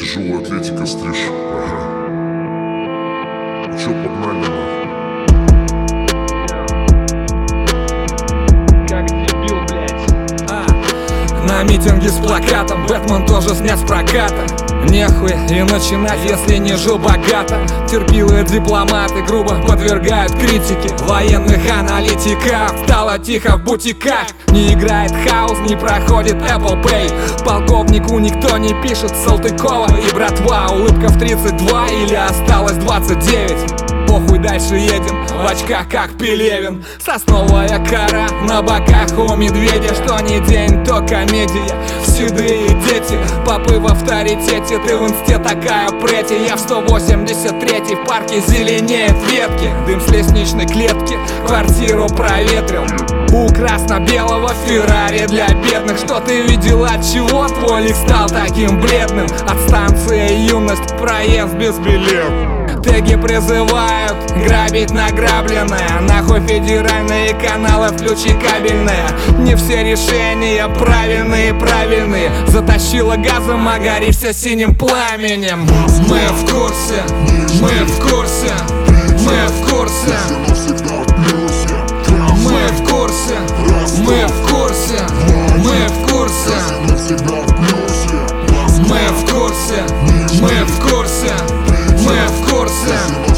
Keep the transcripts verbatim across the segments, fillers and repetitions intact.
Тяжелая атлетика, стриж. Ага. Ну чё, погнали, нахуй? Как дебил, блядь. А, на митинге с плакатом Бэтмен тоже снят с проката. Нехуй и начинать, если не жил богато. Терпилые дипломаты грубо подвергают критике военных аналитиков. Стало тихо в бутиках. Не играет хаус, не проходит Apple Pay. Полковнику никто не пишет, Салтыкова и братва. Улыбка в тридцать два или осталось двадцать девять. Похуй, дальше едем, в очках как Пелевин. Сосновая кора на боках у медведя. Что не день, то комедия. Седые дети, попы в авторитете. Ты в инсте такая прети. Я в сто восемьдесят третий, в парке зеленеет ветки. Дым с лестничной клетки, квартиру проветрил. У красно-белого Феррари для бедных. Что ты видел, от чего твой лик стал таким бледным? От станции юность, проезд без билета. Теги призывают грабить награбленное. Нахуй федеральные каналы, включи кабельные. Не все решения правильные, правильные. Затащила газом, а гори все синим пламенем. Мы в курсе, мы в курсе, мы в курсе. Мы в курсе, мы в курсе, мы в курсе. Мы в курсе, мы в курсе, мы в курсе.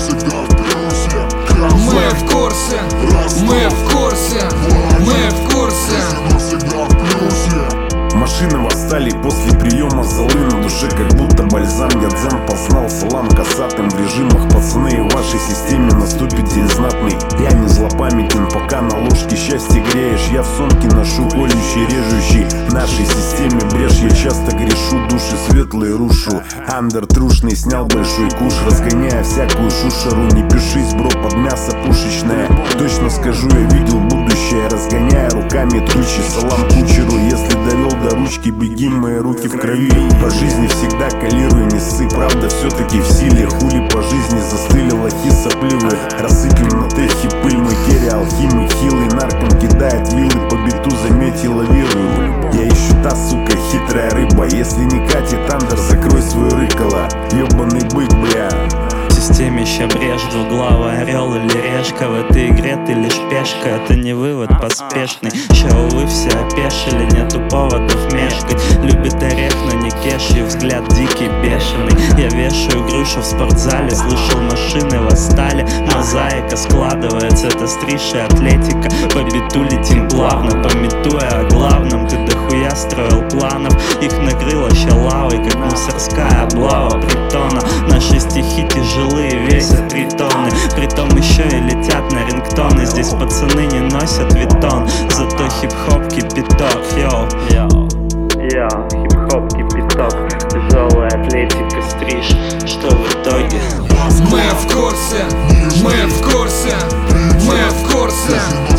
Мы в курсе, мы в курсе, мы в курсе. Машины восстали после приема золы на душе, как будто бальзам. Я дзен познал салам касатым в режимах. Пацаны, в вашей системе наступит день знатный. Я не злопамятен, пока на ложке счастье греешь. Я в сумке ношу колющий, режущий. В нашей системе брешь, я часто грешу. Души светлые рушу. Андер трушный снял большой куш, разгоняя всякую шушеру. Не пишись, бро, под мясо пушечное. Точно скажу, я видел будущее, разгоняя руками тучи. Салам кучеру, если довел до ручки, беги, мои руки в крови. По жизни всегда калируй, не ссы, правда все-таки в силе. Хули по жизни застыли лохи сопливые. Рассыпем на техе пыль, мой керри алхимик хилый. Нарком кидает вилы по биту, заметь и лавирую. Я ищу та, сука, хитрая рыба. Если не катит андер, закрой свой рыкало. Ёбаный бык, бля. В системе ща брешь, двуглавый орел или решка. В этой игре ты лишь пешка, это не вывод поспешный. Ща, увы, все опешили, нету поводов мешкать. Любит орех, но не кешью, взгляд дикий, бешеный. Я вешаю грушу в спортзале, слышал, машины восстали. Мозаика складывается, это стриж и атлетика. По биту летим плавно, пометуя о главном. Ты дохуя строил планов, их накрыло ща лавой, как мусорская облава притона. Наши стихи тяжелые, весят три тонны. Притом еще и летят на рингтоны. Здесь пацаны не носят витон, зато хип-хоп кипяток. Йоу, йоу, йоу, хип-хоп кипяток. Тяжелая атлетика, стриж. Что в итоге? Мы в курсе, мы в курсе, мы в курсе.